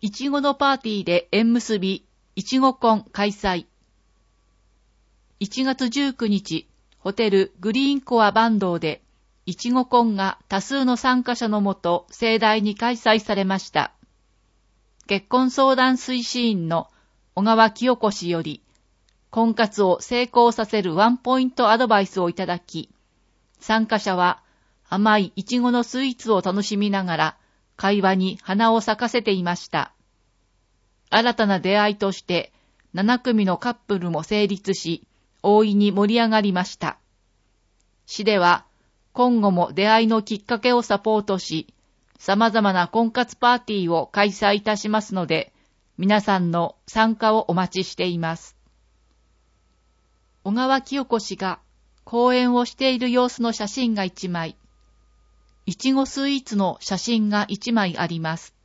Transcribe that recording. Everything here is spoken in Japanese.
いちごのパーティーで縁結び、いちご婚開催。1月19日、ホテルグリーンコアバンドで、いちご婚が多数の参加者のもと盛大に開催されました。結婚相談推進員の小川清子氏より、婚活を成功させるワンポイントアドバイスをいただき、参加者は甘いいちごのスイーツを楽しみながら会話に花を咲かせていました。新たな出会いとして7組のカップルも成立し、大いに盛り上がりました。市では今後も出会いのきっかけをサポートし、様々な婚活パーティーを開催いたしますので、皆さんの参加をお待ちしています。小川清子氏が講演をしている様子の写真が1枚、いちごスイーツの写真が1枚あります。